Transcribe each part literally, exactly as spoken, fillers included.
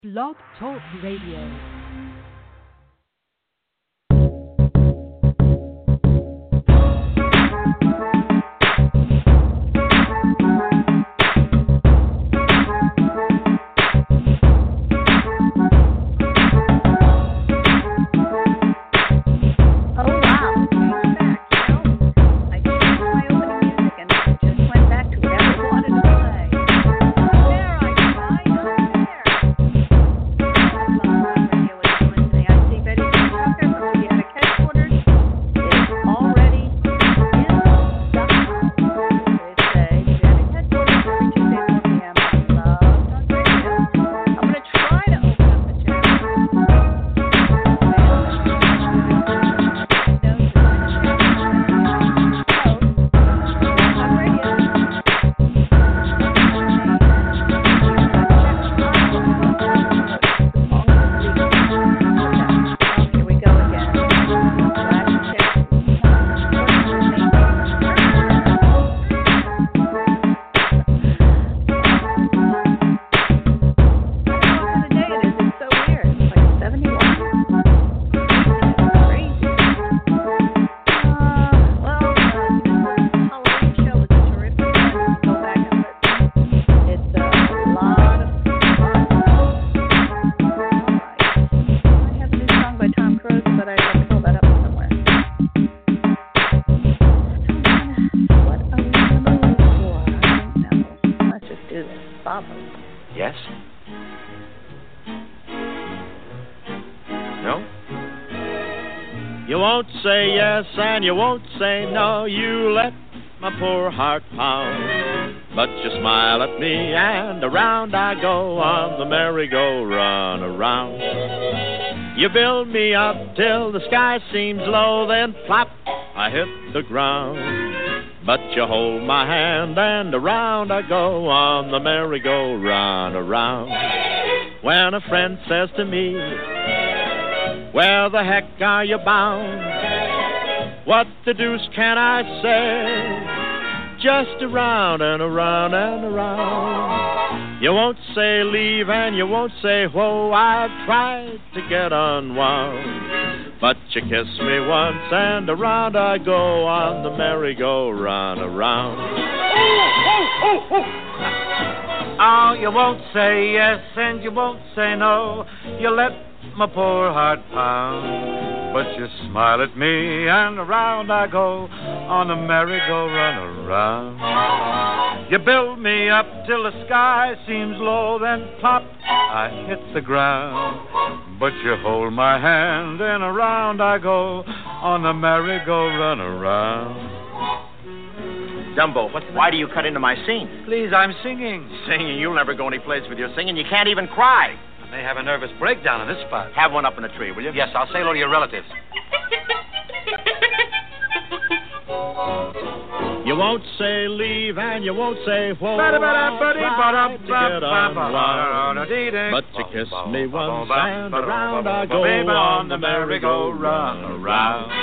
Blog Talk Radio. Yes? No? You won't say yes and you won't say no. You let my poor heart pound. But you smile at me and around I go on the merry-go-round around. You build me up till the sky seems low, then plop, I hit the ground. But you hold my hand and around I go on the merry-go-round around. When a friend says to me, where the heck are you bound? What the deuce can I say? Just around and around and around. You won't say leave and you won't say whoa. I've tried to get unwound, but you kiss me once and around I go on the merry-go-round around. Oh, oh, oh, oh. Oh, you won't say yes and you won't say no. You let my poor heart pound, but you smile at me and around I go on the merry-go-round around. You build me up till the sky seems low, then plop, I hit the ground. But you hold my hand and around I go on the merry-go-round around. Dumbo, what, why do you cut into my scene? Please, I'm singing. Singing? You'll never go any place with your singing. You can't even cry. I may have a nervous breakdown in this spot. Have one up in the tree, will you? Yes, I'll say hello to your relatives. You won't say leave and you won't say whoa. I tried to get unwound, but you kiss me once and around I go on the merry-go-round around.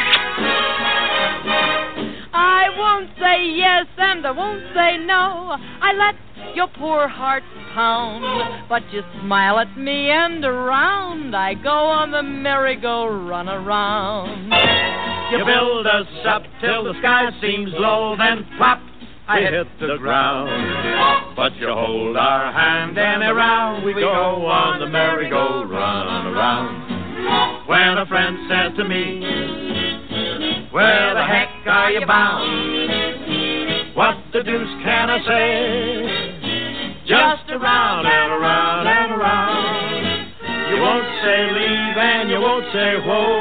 I won't say yes and I won't say no. I let your poor heart pound, but you smile at me and around I go on the merry-go-round around. You build us up till the sky seems low, then plop, I hit the ground. But you hold our hand and around we go on the merry-go-round around. When a friend says to me, where the heck are you bound? What the deuce can I say? Just around and around and around. You won't say leave and you won't say whoa.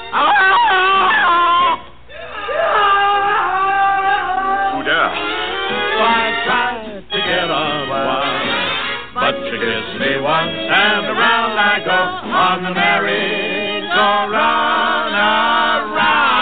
Oh, there? I tried to get on one, but you kiss me once and around I go on the merry-go-round around.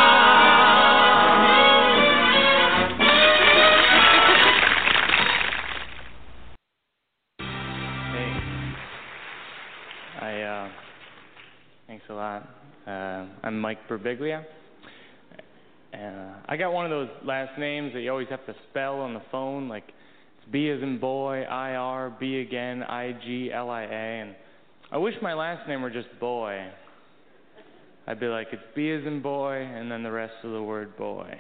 I, uh, thanks a lot. Uh, I'm Mike Birbiglia. Uh, I got one of those last names that you always have to spell on the phone, like it's B as in boy, I R, B again, I G L I A, and wish my last name were just Boy. I'd be like, it's B as in boy, and then the rest of the word boy.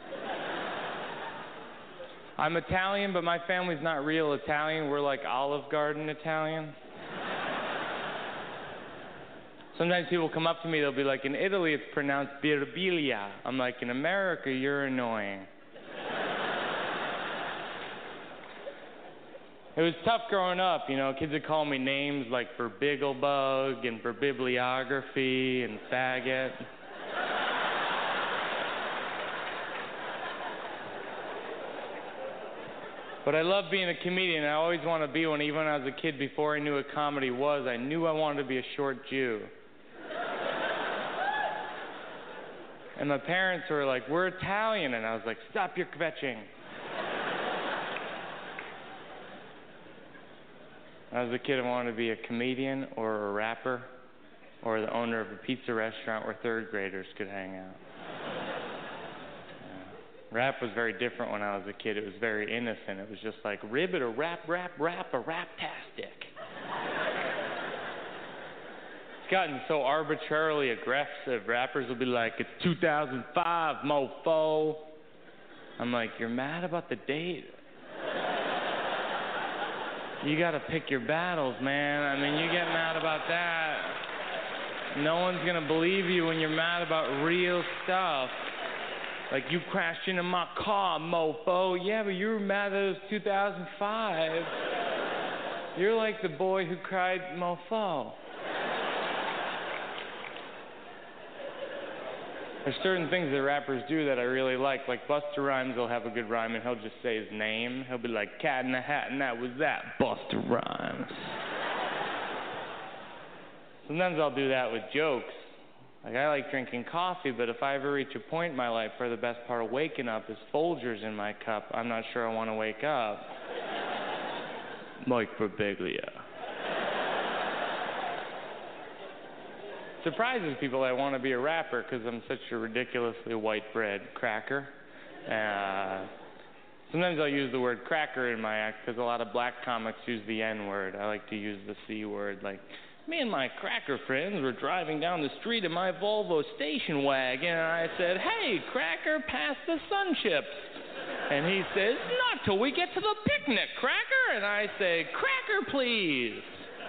I'm Italian, but my family's not real Italian. We're like Olive Garden Italian. Sometimes people come up to me, they'll be like, in Italy it's pronounced birbilia. I'm like, in America, you're annoying. It was tough growing up, you know, kids would call me names like Berbigglebug and Berbibliography and faggot. But I love being a comedian. I always want to be one. Even when I was a kid, before I knew what comedy was, I knew I wanted to be a short Jew. And my parents were like, we're Italian. And I was like, stop your kvetching. When I was a kid, I wanted to be a comedian or a rapper or the owner of a pizza restaurant where third graders could hang out. Yeah. Rap was very different when I was a kid. It was very innocent. It was just like, ribbit or rap, rap, rap, a rap-tastic. It's gotten so arbitrarily aggressive. Rappers will be like, it's two thousand five, mofo. I'm like, you're mad about the date? You gotta pick your battles, man. I mean, you get mad about that. No one's gonna believe you when you're mad about real stuff. Like, you crashed into my car, mofo. Yeah, but you were mad that it was two thousand five. You're like the boy who cried, mofo. There's certain things that rappers do that I really like. Like Busta Rhymes will have a good rhyme and he'll just say his name. He'll be like, cat in the hat, and that was that, Busta Rhymes. Sometimes I'll do that with jokes. Like, I like drinking coffee, but if I ever reach a point in my life where the best part of waking up is Folgers in my cup, I'm not sure I want to wake up. Mike Birbiglia. Surprises people I want to be a rapper because I'm such a ridiculously white bread cracker. Uh, sometimes I'll use the word cracker in my act because a lot of black comics use the N word. I like to use the C word. Like, me and my cracker friends were driving down the street in my Volvo station wagon, and I said, hey, cracker, pass the sun chips. And he says, not till we get to the picnic, cracker. And I say, cracker, please.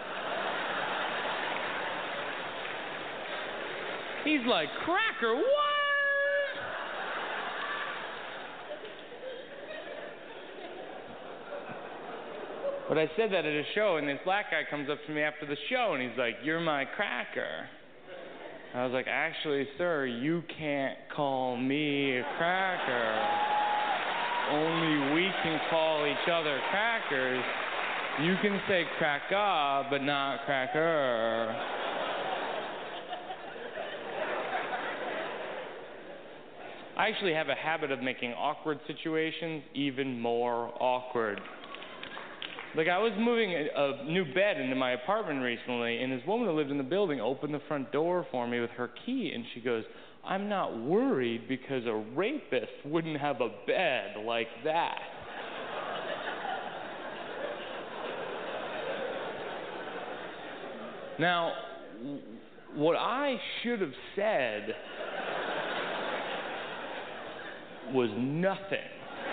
He's like, cracker, what? But I said that at a show, and this black guy comes up to me after the show, and he's like, you're my cracker. I was like, actually, sir, you can't call me a cracker. Only we can call each other crackers. You can say cracker, but not cracker. I actually have a habit of making awkward situations even more awkward. Like, I was moving a, a new bed into my apartment recently, and this woman who lived in the building opened the front door for me with her key, and she goes, I'm not worried because a rapist wouldn't have a bed like that. Now, what I should have said was nothing.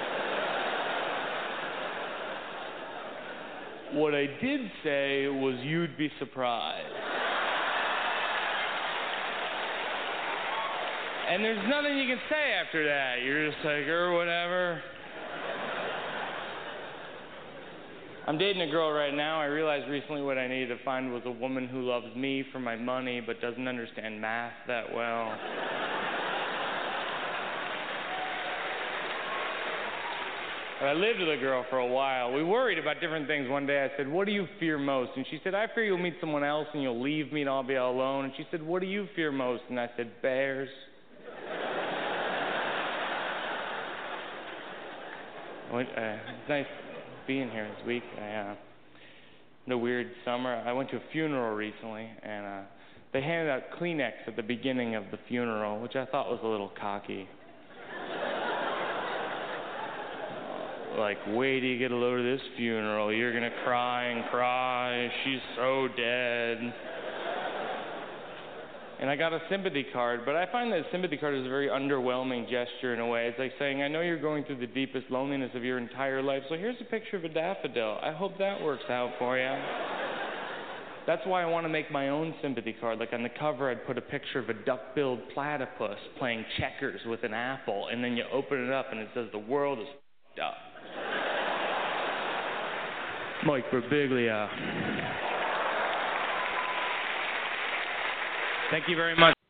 What I did say was, you'd be surprised. And there's nothing you can say after that. You're just like, or whatever. I'm dating a girl right now. I realized recently what I needed to find was a woman who loves me for my money but doesn't understand math that well. But I lived with a girl for a while. We worried about different things. One day I said, what do you fear most? And she said, I fear you'll meet someone else and you'll leave me and I'll be all alone. And she said, what do you fear most? And I said, bears. Went, uh, it's nice being here this week. I uh, had a weird summer. I went to a funeral recently, and uh, they handed out Kleenex at the beginning of the funeral, which I thought was a little cocky. Like, wait till you get a load of this funeral. You're going to cry and cry. She's so dead. and I got a sympathy card, but I find that a sympathy card is a very underwhelming gesture in a way. It's like saying, I know you're going through the deepest loneliness of your entire life, so here's a picture of a daffodil. I hope that works out for you. That's why I want to make my own sympathy card. Like on the cover, I'd put a picture of a duck-billed platypus playing checkers with an apple, and then you open it up and it says, the world is f***ed up. Mike Birbiglia. Thank you very much.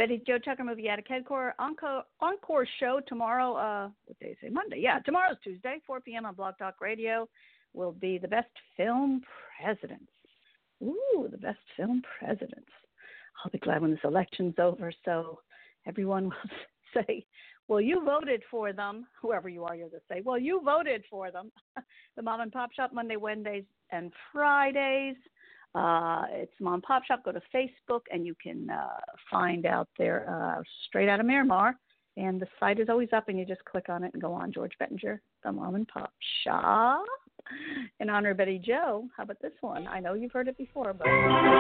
Betty Joe Tucker Movie Attic Headquarters Encore, Encore show tomorrow. Uh, what day is it? Monday. Yeah, tomorrow's Tuesday, four p.m. on Blog Talk Radio. Will be the best film presidents. Ooh, the best film presidents. I'll be glad when this election's over, so everyone will say, well, you voted for them, whoever you are, you'll just say, well, you voted for them. The Mom and Pop Shop, Monday, Wednesdays, and Fridays. Uh, it's Mom and Pop Shop. Go to Facebook, and you can uh, find out there uh, straight out of Miramar. And the site is always up, and you just click on it and go on. George Bettinger, the Mom and Pop Shop. In honor of Betty Joe, how about this one? I know you've heard it before, but...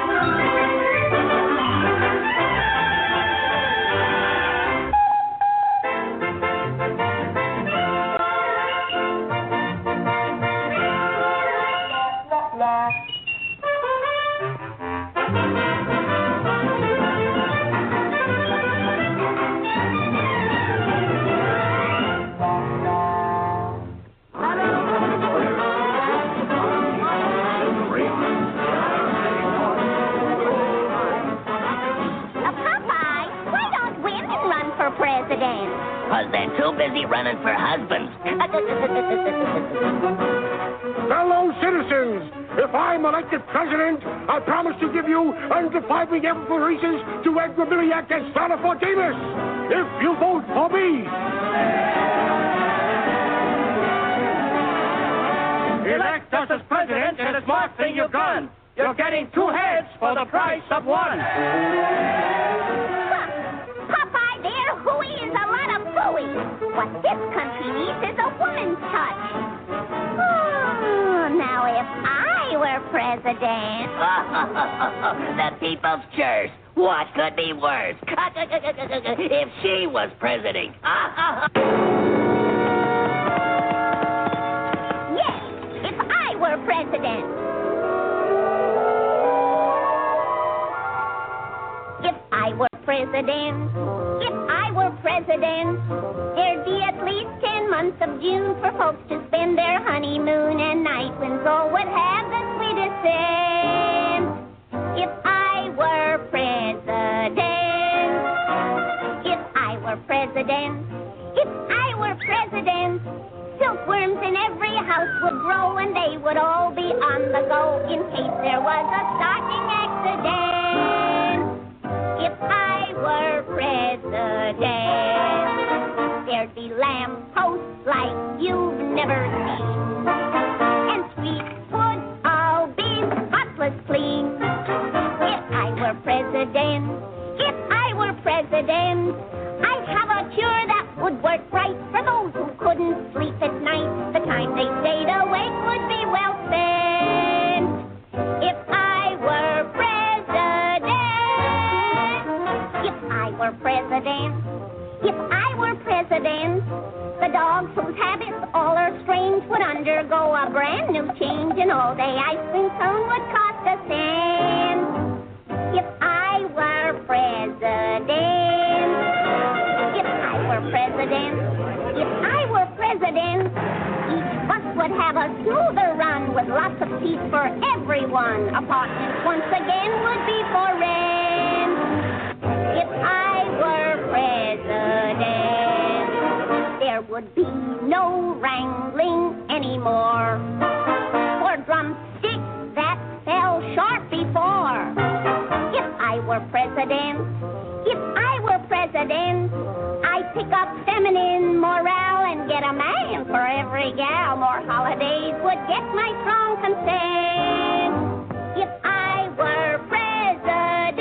Because they're too busy running for husbands. Fellow citizens, if I'm elected president, I promise to give you undefined reparations to Edgar Milliak and Santa Fortimus. If you vote for me. Elect us as president, and a smart thing you've done. You're getting two heads for the price of one. Popeye there, hooey is a lot of fooey. What this country needs is a woman's touch. Oh, now if I were president... The people's church. What could be worse? If she was president. Yes, if I were president. If I were president, if I were president, there'd be at least ten months of June for folks to spend their honeymoon, and night winds all would have the sweetest scent. If I were president, if I were president, if I were president, silkworms in every house would grow, and they would all be on the go in case there was a starting accident. If I were president, there'd be lamp posts like you've never seen, and streets would all be spotless clean. If I were president, if I were president, I'd have a cure that would work right for those who couldn't sleep at night. The time they stayed awake would be well spent. If I were president, if I were president, if I were president, the dogs whose habits all are strange would undergo a brand new change, and all day ice cream cone would cost a cent. If I were president, if I were president, if I were president, each bus would have a smoother run with lots of seats for everyone. Apartments once again would be for rent. If I were president, there would be no wrangling anymore, or drumsticks that fell short before. If I were president, if I were president, I'd pick up feminine morale and get a man for every gal. More holidays would get my strong consent. If I were president.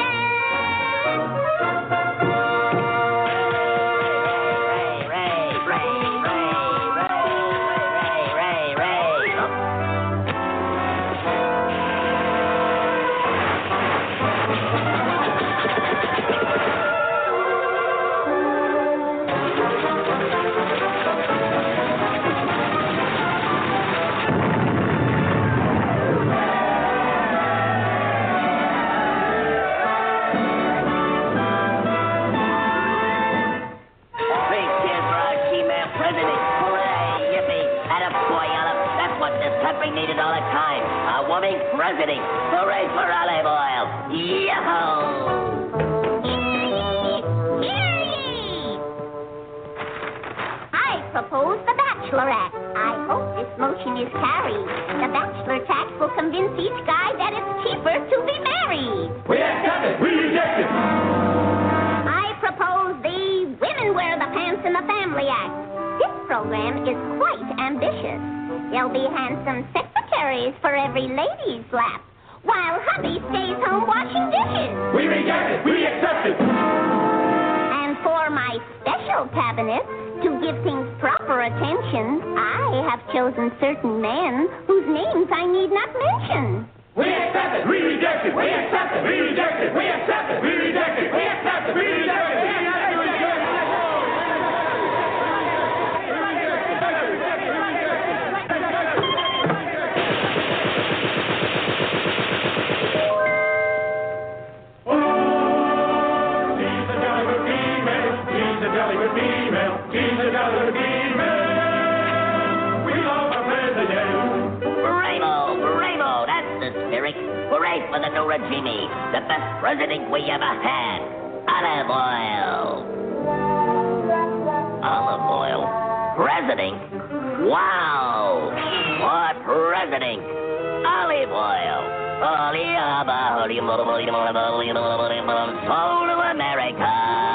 Country needed all the time. A woman president. Hooray for olive oil. Yahoo! one is carried. The bachelor tax will convince each guy that it's cheaper to be married. We accept it. We reject it. I propose the Women Wear the Pants in the Family Act. This program is quite ambitious. There'll be handsome secretaries for every lady's lap, while hubby stays home washing dishes. We reject it. We accept it. And for my special cabinet, to give things proper attention, I have chosen certain men whose names I need not mention. We accept it. We reject it. We accept it. We reject it. We accept it. We reject it. We accept it. We reject it. We accept it. Hooray for the new regime, the best president we ever had. Olive oil. Olive oil? President? Wow! What president? Olive oil. Soul to America.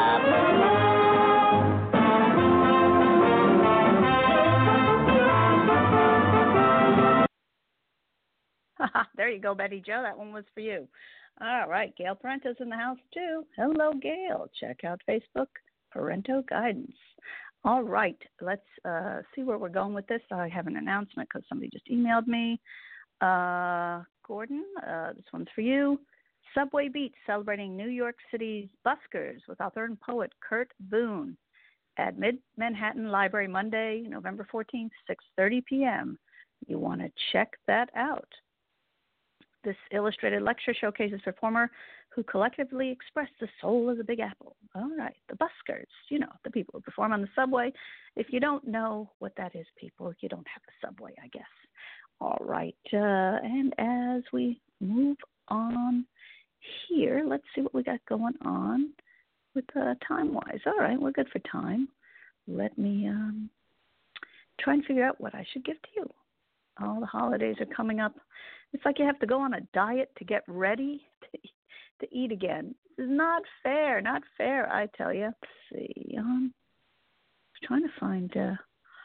There you go, Betty Jo. That one was for you. All right, Gail Parenta's in the house, too. Hello, Gail. Check out Facebook, Parento Guidance. All right, let's uh, see where we're going with this. I have an announcement because somebody just emailed me. Uh, Gordon, uh, this one's for you. Subway Beats celebrating New York City's buskers with author and poet Kurt Boone at Mid-Manhattan Library Monday, November fourteenth, six thirty p.m. You want to check that out. This illustrated lecture showcases performer who collectively express the soul of the Big Apple. All right, the buskers, you know, the people who perform on the subway. If you don't know what that is, people, you don't have a subway, I guess. All right, uh, and as we move on here, let's see what we got going on with uh, time-wise. All right, we're good for time. Let me um, try and figure out what I should give to you. All the holidays are coming up. It's like you have to go on a diet to get ready to, to eat again. This is not fair, not fair, I tell you. Let's see. Um, I was trying to find, uh,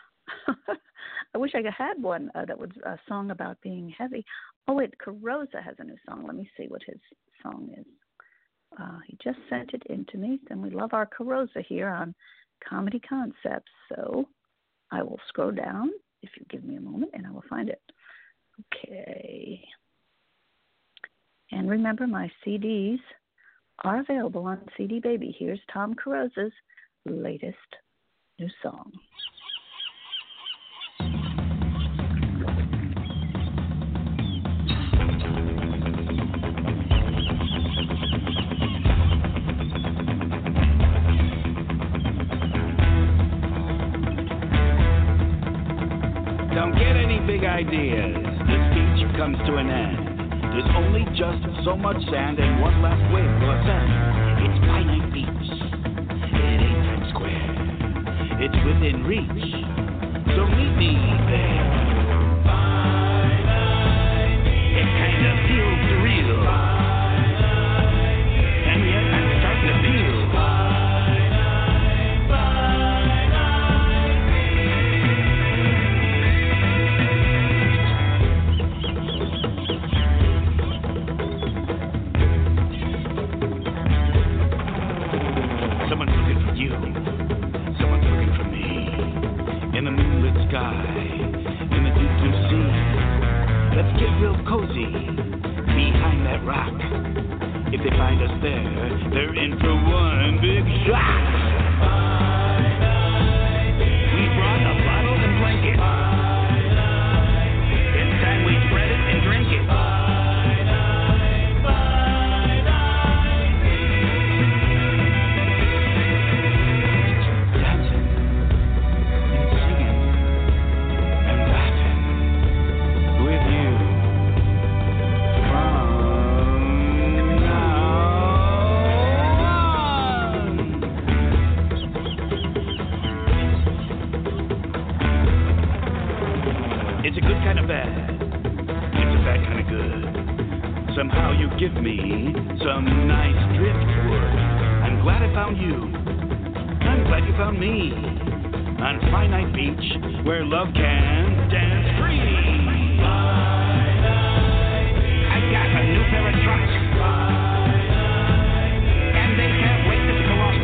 I wish I had one uh, that was a song about being heavy. Oh, wait, Carosa has a new song. Let me see what his song is. Uh, he just sent it in to me, and we love our Carosa here on Comedy Concepts. So I will scroll down, if you give me a moment, and I will find it. Okay. And remember, my C Ds are available on C D Baby. Here's Tom Carosa's latest new song. Don't get any big ideas. This beach comes to an end. There's only just so much sand and one last wave will ascend. It's finite beach. It ain't Times Square. It's within reach. So meet me there. It kinda feels surreal. And yet I'm starting to feel. In the moonlit sky, kind of bad. It's a bad kind of good. Somehow you give me some nice driftwood. I'm glad I found you. I'm glad you found me. On Finite Beach, where love can dance free. I got a new pair of trunks. And they can't wait to go up.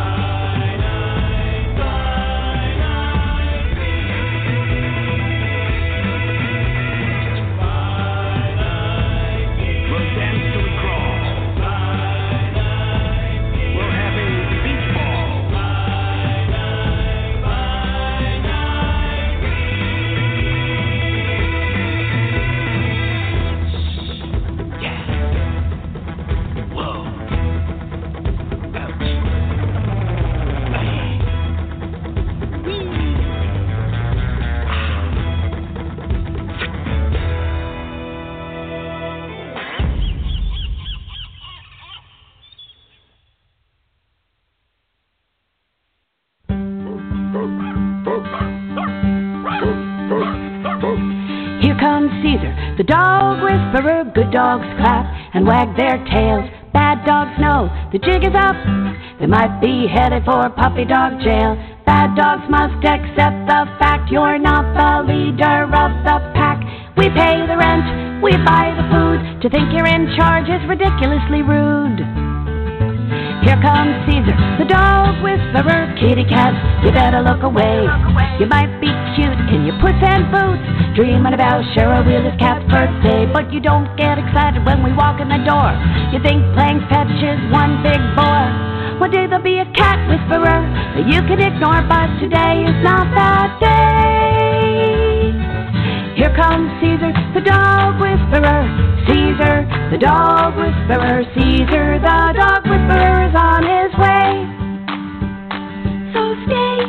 The dog whisperer, good dogs clap and wag their tails. Bad dogs know the jig is up. They might be headed for puppy dog jail. Bad dogs must accept the fact you're not the leader of the pack. We pay the rent, we buy the food. To think you're in charge is ridiculously rude. Here comes Caesar, the dog whisperer, kitty cat, you better look away. You might be cute in your puss and boots, dreaming about Cheryl Wheeler's cat's birthday, but you don't get excited when we walk in the door. You think playing fetch is one big bore. One day there'll be a cat whisperer that you can ignore, but today is not that day. Here comes Caesar, the dog whisperer. Caesar, the dog whisperer. Caesar, the dog whisperer is on his way. So stay,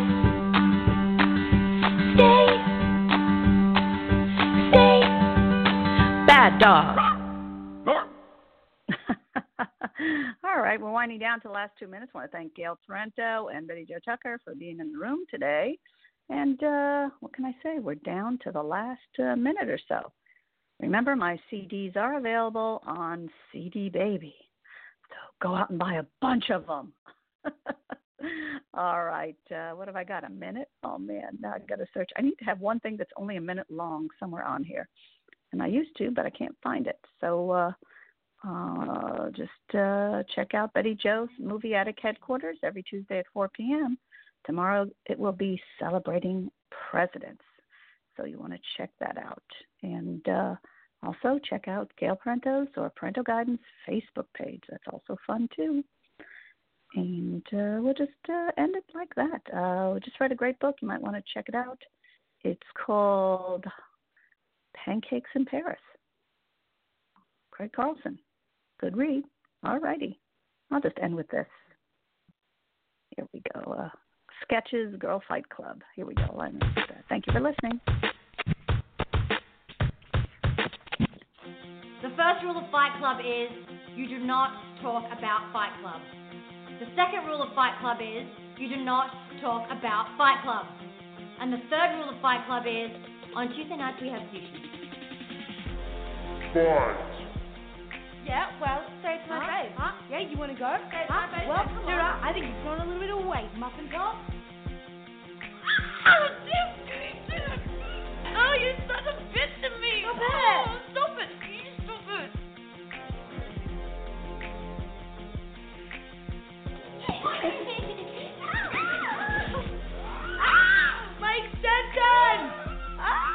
stay, stay. Bad dog. All right, we're winding down to the last two minutes. I want to thank Gail Sorrento and Betty Jo Tucker for being in the room today. And uh, what can I say? We're down to the last uh, minute or so. Remember, my C Ds are available on C D Baby. So go out and buy a bunch of them. All right. Uh, what have I got? A minute? Oh, man. Now I've got to search. I need to have one thing that's only a minute long somewhere on here. And I used to, but I can't find it. So uh, uh, just uh, check out Betty Jo's Movie Attic Headquarters every Tuesday at four p.m. Tomorrow it will be Celebrating Presidents. So you want to check that out. And uh, also check out Gail Parento's or Parental Guidance Facebook page. That's also fun, too. And uh, we'll just uh, end it like that. Uh, we just read a great book. You might want to check it out. It's called Pancakes in Paris. Craig Carlson. Good read. All righty. I'll just end with this. Here we go. Uh, Sketches, Girl Fight Club. Here we go. I missed that. Thank you for listening. The first rule of Fight Club is you do not talk about Fight Club. The second rule of Fight Club is you do not talk about Fight Club. And the third rule of Fight Club is on Tuesday nights we have sushi. Fight. Yeah, well, say it to my Huh? babe. Huh? Yeah, you want to go? Say it to huh? my babe. Well, Come dude, on. I think you've grown a little bit of weight, muffin top. Oh, you're such a bitch to me. Stop it. Oh, stop it. You stop it. Ah! My extension! Ah!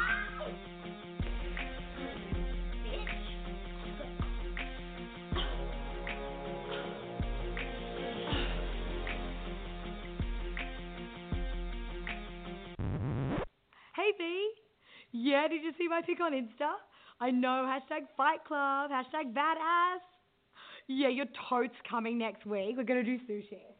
Hey, B. Yeah, did you see my pic on Insta? I know, hashtag Fight Club, hashtag badass. Yeah, your totes coming next week. We're going to do sushi.